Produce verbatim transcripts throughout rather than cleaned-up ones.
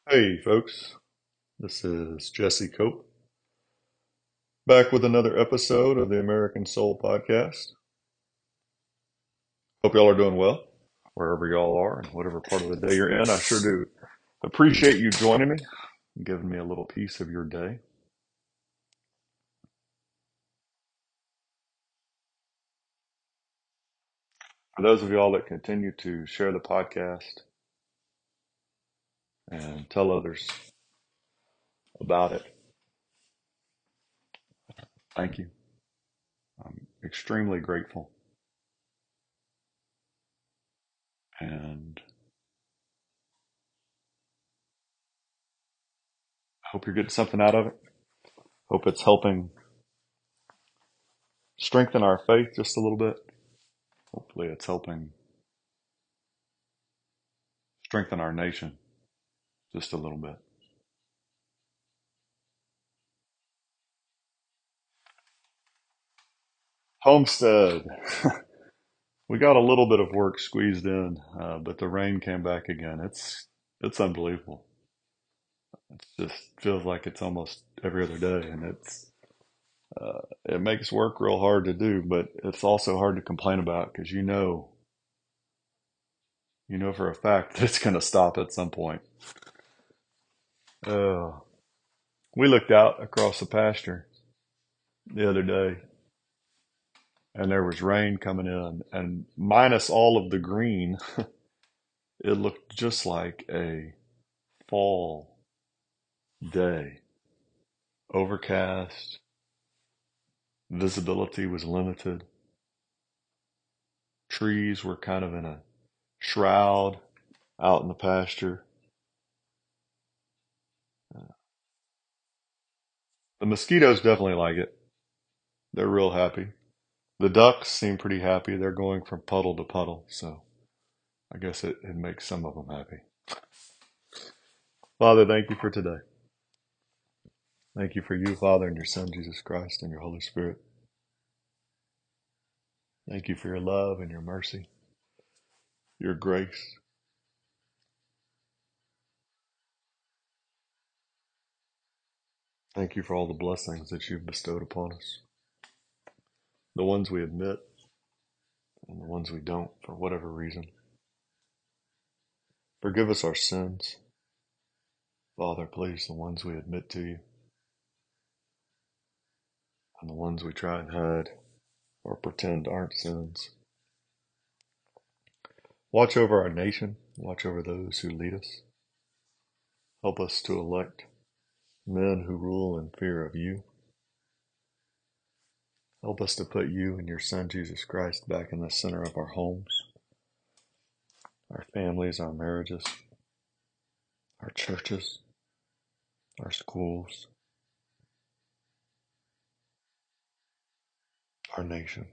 Hey, folks. This is Jesse Cope back with another episode of the American Soul Podcast. Hope y'all are doing well wherever y'all are and whatever part of the day you're in. I sure do appreciate you joining me and giving me a little piece of your day. For those of y'all that continue to share the podcast and tell others about it, thank you. I'm extremely grateful. And I hope you're getting something out of it. Hope it's helping strengthen our faith just a little bit. Hopefully, it's helping strengthen our nation just a little bit. Homestead. We got a little bit of work squeezed in, uh, but the rain came back again. It's it's unbelievable. It just feels like it's almost every other day, and it's uh, it makes work real hard to do, but it's also hard to complain about because you know you know for a fact that it's going to stop at some point. Uh, we looked out across the pasture the other day, and there was rain coming in, and minus all of the green, it looked just like a fall day. Overcast, visibility was limited, trees were kind of in a shroud out in the pasture. Uh, the mosquitoes definitely like it. They're real happy. The ducks seem pretty happy. They're going from puddle to puddle, so I guess it, it makes some of them happy. Father, thank you for today. Thank you for you, Father, and your Son, Jesus Christ, and your Holy Spirit. Thank you for your love and your mercy, your grace. Thank you for all the blessings that you've bestowed upon us, the ones we admit and the ones we don't for whatever reason. Forgive us our sins, Father, please, the ones we admit to you and the ones we try and hide or pretend aren't sins. Watch over our nation. Watch over those who lead us. Help us to elect men who rule in fear of you. Help us to put you and your Son, Jesus Christ, back in the center of our homes, our families, our marriages, our churches, our schools, our nation.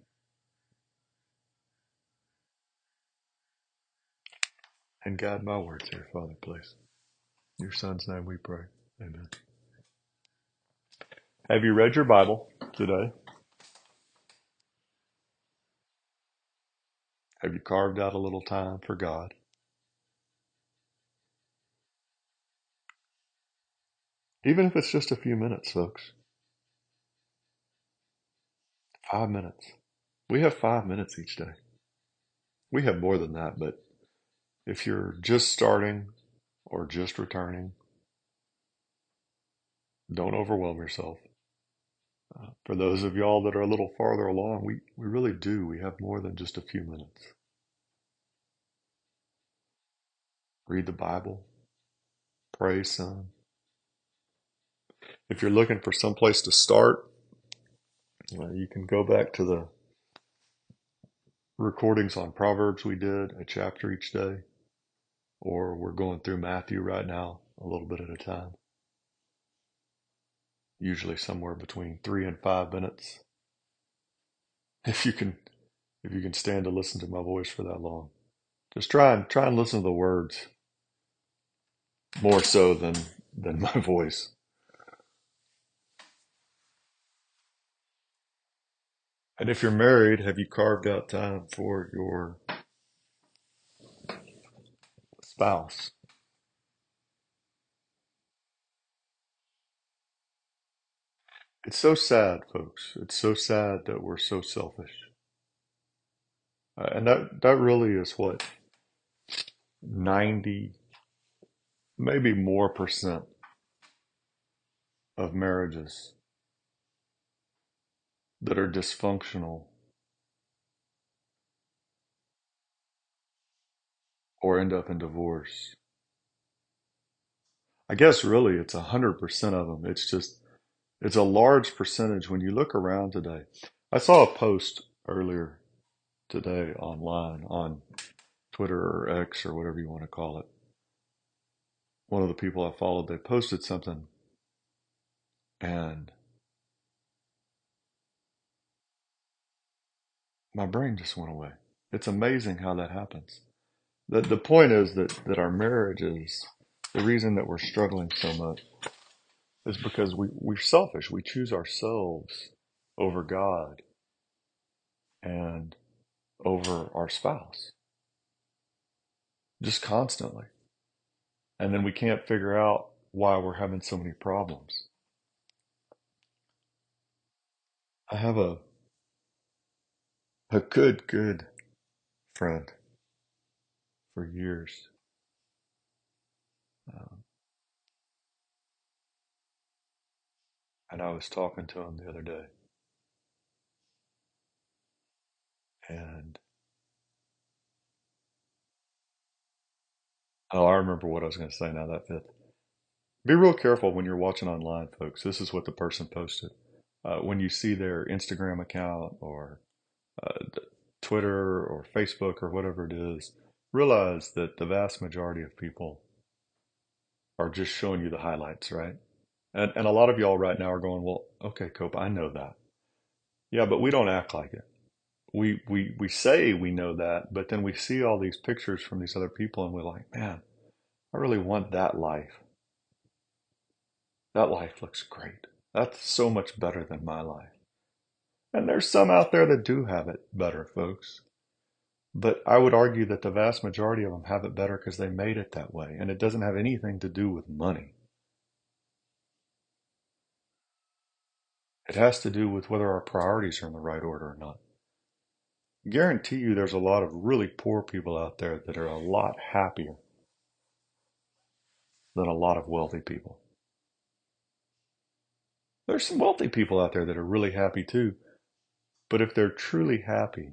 And guide my words here, Father, please. In your Son's name we pray. Amen. Have you read your Bible today? Have you carved out a little time for God? Even if it's just a few minutes, folks. Five minutes. We have five minutes each day. We have more than that, but if you're just starting or just returning, don't overwhelm yourself. Uh, for those of y'all that are a little farther along, we, we really do. We have more than just a few minutes. Read the Bible. Pray some. If you're looking for some place to start, uh, you can go back to the recordings on Proverbs we did, a chapter each day, or we're going through Matthew right now, a little bit at a time. Usually somewhere between three and five minutes. If you can, if you can stand to listen to my voice for that long, just try and try and listen to the words more so than than my voice. And if you're married, have you carved out time for your spouse? It's so sad, folks. It's so sad that we're so selfish. Uh, and that, that really is what ninety, maybe more percent of marriages that are dysfunctional or end up in divorce. I guess really it's one hundred percent of them. It's just, it's a large percentage when you look around today. I saw a post earlier today online on Twitter or X or whatever you want to call it. One of the people I followed, they posted something and my brain just went away. It's amazing how that happens. The, the point is that, that our marriages, the reason that we're struggling so much is because we, we're selfish. We choose ourselves over God and over our spouse, just constantly. And then we can't figure out why we're having so many problems. I have a, a good, good friend for years. Um, and I was talking to him the other day, and oh, I remember what I was going to say now that fits. Be real careful when you're watching online, folks. This is what the person posted. Uh, when you see their Instagram account or uh, Twitter or Facebook or whatever it is, realize that the vast majority of people are just showing you the highlights, right? And and a lot of y'all right now are going, well, okay, Cope, I know that. Yeah, but we don't act like it. We we we say we know that, but then we see all these pictures from these other people and we're like, man, I really want that life. That life looks great. That's so much better than my life. And there's some out there that do have it better, folks. But I would argue that the vast majority of them have it better because they made it that way. And it doesn't have anything to do with money. It has to do with whether our priorities are in the right order or not. Guarantee you there's a lot of really poor people out there that are a lot happier than a lot of wealthy people. There's some wealthy people out there that are really happy too. But if they're truly happy,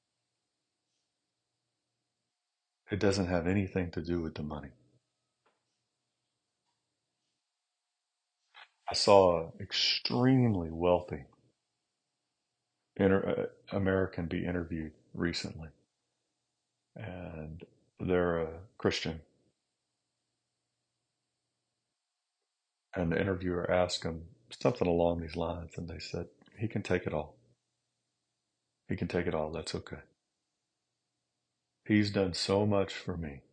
it doesn't have anything to do with the money. I saw an extremely wealthy inter- uh, American be interviewed recently, and they're a Christian. And the interviewer asked him something along these lines, and they said, he can take it all. He can take it all. That's okay. He's done so much for me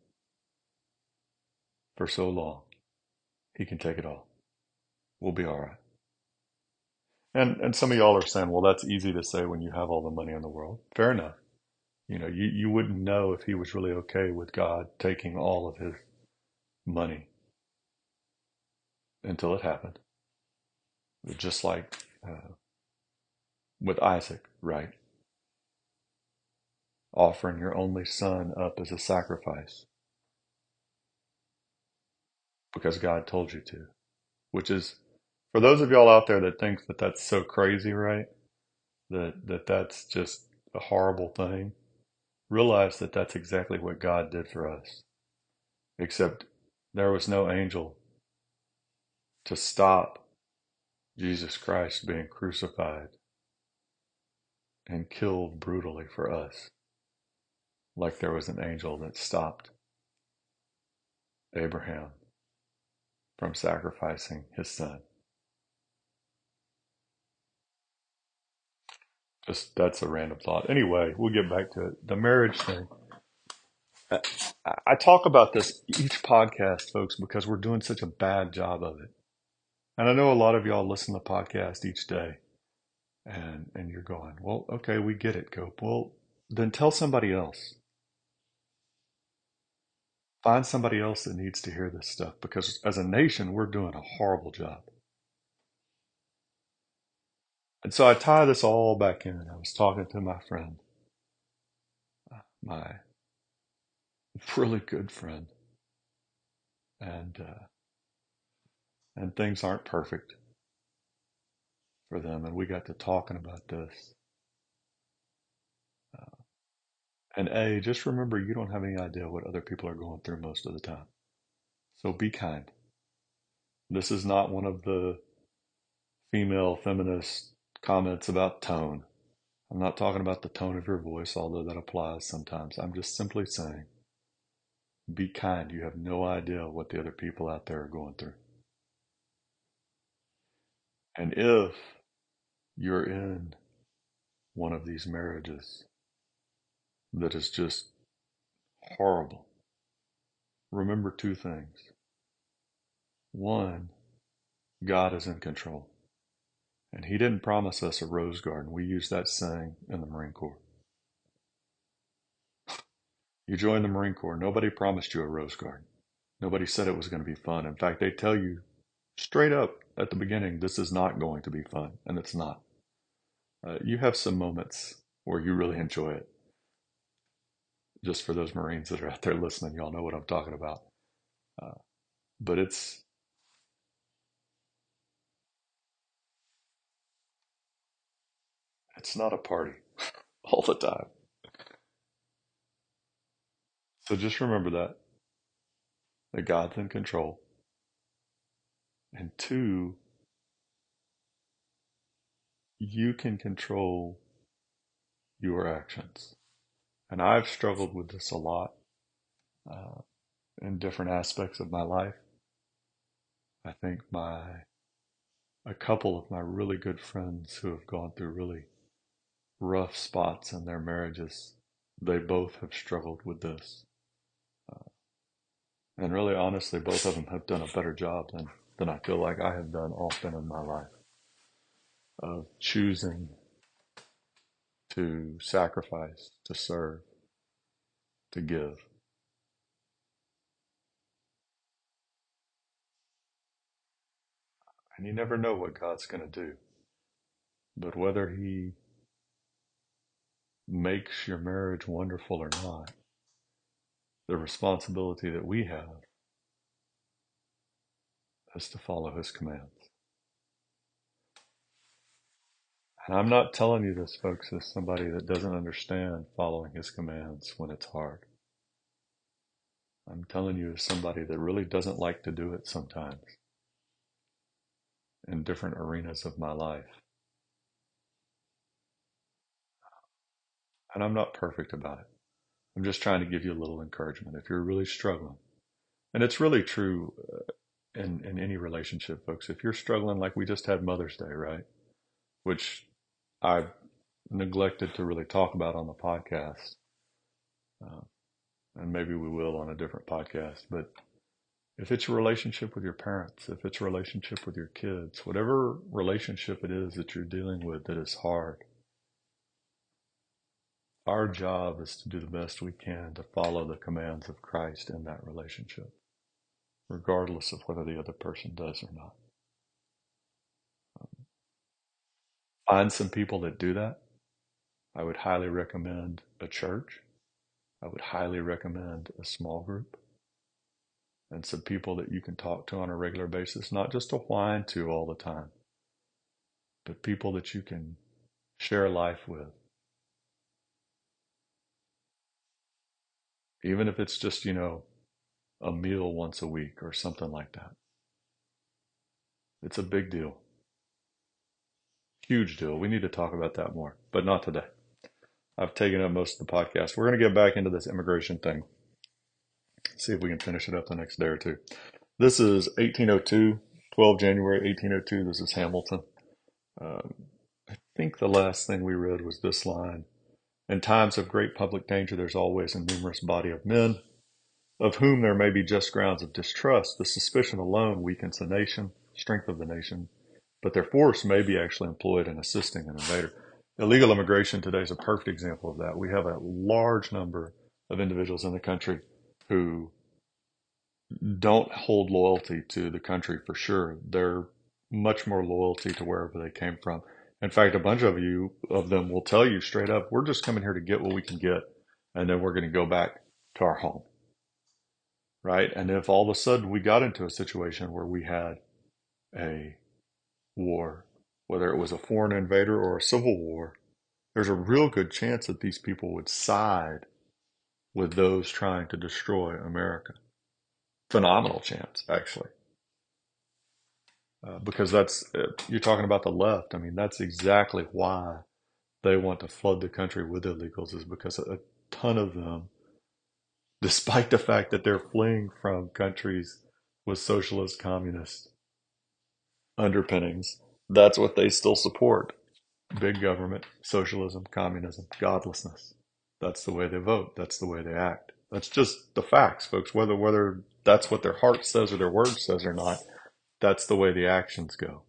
for so long. He can take it all. We'll be all right. And and some of y'all are saying, well, that's easy to say when you have all the money in the world. Fair enough. You know, you, you wouldn't know if he was really okay with God taking all of his money until it happened. Just like uh, with Isaac, right? Offering your only son up as a sacrifice because God told you to, which is for those of y'all out there that think that that's so crazy, right? That that that's just a horrible thing. Realize that that's exactly what God did for us. Except there was no angel to stop Jesus Christ being crucified and killed brutally for us, like there was an angel that stopped Abraham from sacrificing his son. Just that's a random thought. Anyway, we'll get back to it. The marriage thing. I, I talk about this each podcast, folks, because we're doing such a bad job of it. And I know a lot of y'all listen to the podcast each day, and and you're going, well, okay, we get it, Cope. Well, then tell somebody else. Find somebody else that needs to hear this stuff because as a nation, we're doing a horrible job. And so I tie this all back in. I was talking to my friend, my really good friend, and uh, and things aren't perfect for them. And we got to talking about this. Uh, and A, just remember you don't have any idea what other people are going through most of the time. So be kind. This is not one of the female feminist comments about tone. I'm not talking about the tone of your voice, although that applies sometimes. I'm just simply saying be kind. You have no idea what the other people out there are going through. And if you're in one of these marriages that is just horrible, remember two things. One, God is in control. And He didn't promise us a rose garden. We use that saying in the Marine Corps. You joined the Marine Corps. Nobody promised you a rose garden. Nobody said it was going to be fun. In fact, they tell you straight up at the beginning, this is not going to be fun, and it's not. Uh, you have some moments where you really enjoy it. Just for those Marines that are out there listening, y'all know what I'm talking about. Uh, but it's it's not a party all the time. So just remember that that God's in control, and two, you can control your actions. And I've struggled with this a lot uh, in different aspects of my life. I think my a couple of my really good friends who have gone through really rough spots in their marriages, they both have struggled with this. Uh, and really, honestly, both of them have done a better job than, than I feel like I have done often in my life of choosing to sacrifice, to serve, to give. And you never know what God's going to do. But whether He makes your marriage wonderful or not, the responsibility that we have is to follow His commands. And I'm not telling you this, folks, as somebody that doesn't understand following His commands when it's hard. I'm telling you as somebody that really doesn't like to do it sometimes in different arenas of my life. And I'm not perfect about it. I'm just trying to give you a little encouragement if you're really struggling. And it's really true uh, in, in any relationship, folks. If you're struggling, like we just had Mother's Day, right? Which I've neglected to really talk about on the podcast. Uh, and maybe we will on a different podcast. But if it's a relationship with your parents, if it's a relationship with your kids, whatever relationship it is that you're dealing with that is hard, our job is to do the best we can to follow the commands of Christ in that relationship, regardless of whether the other person does or not. Find some people that do that. I would highly recommend a church. I would highly recommend a small group and some people that you can talk to on a regular basis, not just to whine to all the time, but people that you can share life with. Even if it's just, you know, a meal once a week or something like that. It's a big deal. Huge deal. We need to talk about that more, but not today. I've taken up most of the podcast. We're going to get back into this immigration thing. See if we can finish it up the next day or two. This is eighteen oh two, twelve January eighteen oh two. This is Hamilton. Um, I think the last thing we read was this line. In times of great public danger, there's always a numerous body of men, of whom there may be just grounds of distrust. The suspicion alone weakens the nation, strength of the nation, but their force may be actually employed in assisting an invader. Illegal immigration today is a perfect example of that. We have a large number of individuals in the country who don't hold loyalty to the country for sure. They're much more loyalty to wherever they came from. In fact, a bunch of you of them will tell you straight up, we're just coming here to get what we can get, and then we're going to go back to our home, right? And if all of a sudden we got into a situation where we had a war, whether it was a foreign invader or a civil war, there's a real good chance that these people would side with those trying to destroy America. Phenomenal chance, actually. Uh, because that's, uh, you're talking about the left. I mean, that's exactly why they want to flood the country with illegals, is because a ton of them, despite the fact that they're fleeing from countries with socialist, communist underpinnings, that's what they still support. Big government, socialism, communism, godlessness. That's the way they vote. That's the way they act. That's just the facts, folks. Whether whether that's what their heart says or their word says or not, that's the way the actions go.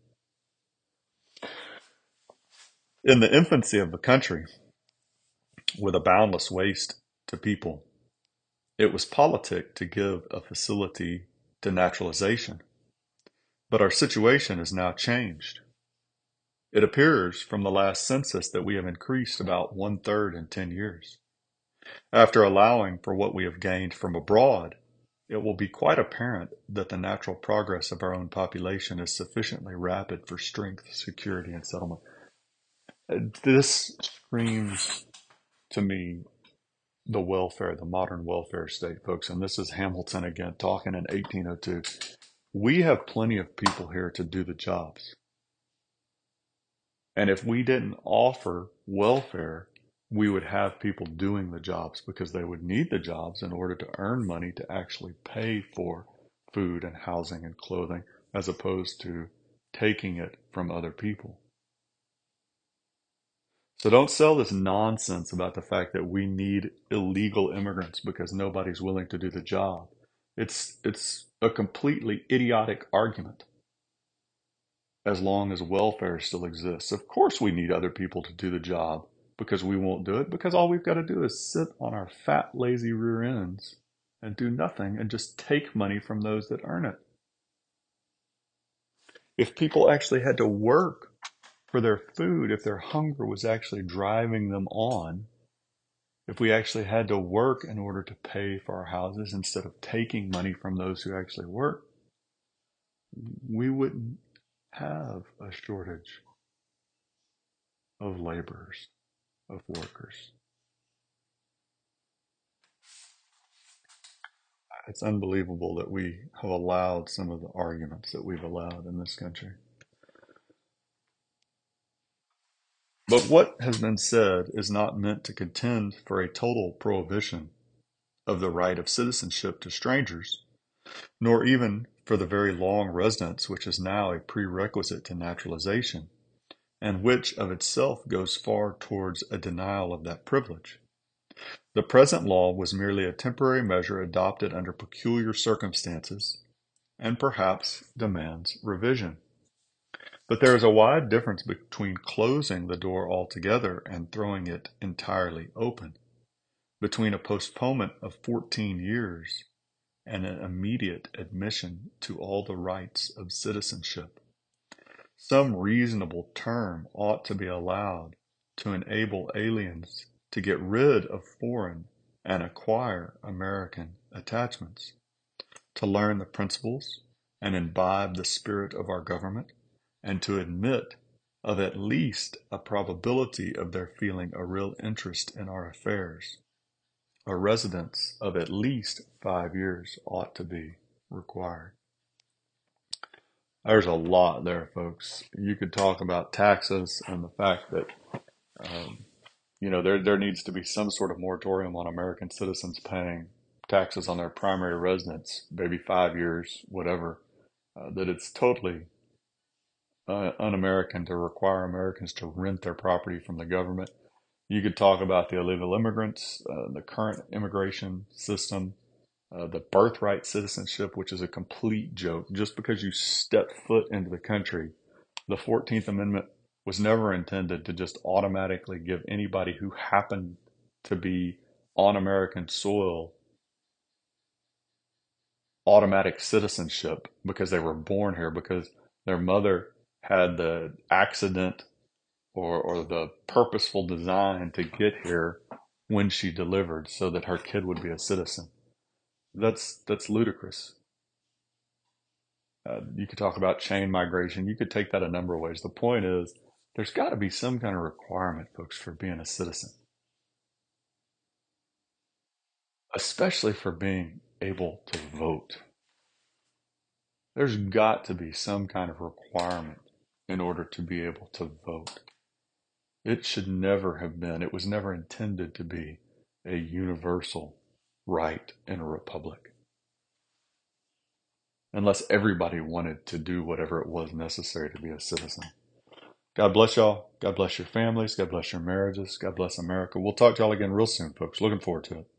In the infancy of the country, with a boundless waste to people, it was politic to give a facility to naturalization. But our situation is now changed. It appears from the last census that we have increased about one third in ten years. After allowing for what we have gained from abroad, it will be quite apparent that the natural progress of our own population is sufficiently rapid for strength, security, and settlement. This screams to me the welfare, the modern welfare state, folks. And this is Hamilton again talking in eighteen oh two. We have plenty of people here to do the jobs. And if we didn't offer welfare, we would have people doing the jobs because they would need the jobs in order to earn money to actually pay for food and housing and clothing, as opposed to taking it from other people. So don't sell this nonsense about the fact that we need illegal immigrants because nobody's willing to do the job. It's it's a completely idiotic argument as long as welfare still exists. Of course we need other people to do the job because we won't do it, because all we've got to do is sit on our fat, lazy rear ends and do nothing and just take money from those that earn it. If people actually had to work for their food, if their hunger was actually driving them on, if we actually had to work in order to pay for our houses instead of taking money from those who actually work, we wouldn't have a shortage of laborers, of workers. It's unbelievable that we have allowed some of the arguments that we've allowed in this country. But what has been said is not meant to contend for a total prohibition of the right of citizenship to strangers, nor even for the very long residence which is now a prerequisite to naturalization, and which of itself goes far towards a denial of that privilege. The present law was merely a temporary measure adopted under peculiar circumstances, and perhaps demands revision. But there is a wide difference between closing the door altogether and throwing it entirely open, between a postponement of fourteen years and an immediate admission to all the rights of citizenship. Some reasonable term ought to be allowed to enable aliens to get rid of foreign and acquire American attachments, to learn the principles and imbibe the spirit of our government, and to admit of at least a probability of their feeling a real interest in our affairs. A residence of at least five years ought to be required. There's a lot there, folks. You could talk about taxes and the fact that, um, you know, there there needs to be some sort of moratorium on American citizens paying taxes on their primary residence, maybe five years, whatever. Uh, that it's totally uh, un-American to require Americans to rent their property from the government. You could talk about the illegal immigrants, uh, the current immigration system, uh, the birthright citizenship, which is a complete joke. Just because you step foot into the country, the fourteenth Amendment was never intended to just automatically give anybody who happened to be on American soil automatic citizenship because they were born here, because their mother had the accident or, or the purposeful design to get here when she delivered so that her kid would be a citizen. That's, that's ludicrous. Uh, you could talk about chain migration. You could take that a number of ways. The point is, there's got to be some kind of requirement, folks, for being a citizen, especially for being able to vote. There's got to be some kind of requirement in order to be able to vote. It should never have been, it was never intended to be a universal right in a republic, unless everybody wanted to do whatever it was necessary to be a citizen. God bless y'all. God bless your families. God bless your marriages. God bless America. We'll talk to y'all again real soon, folks. Looking forward to it.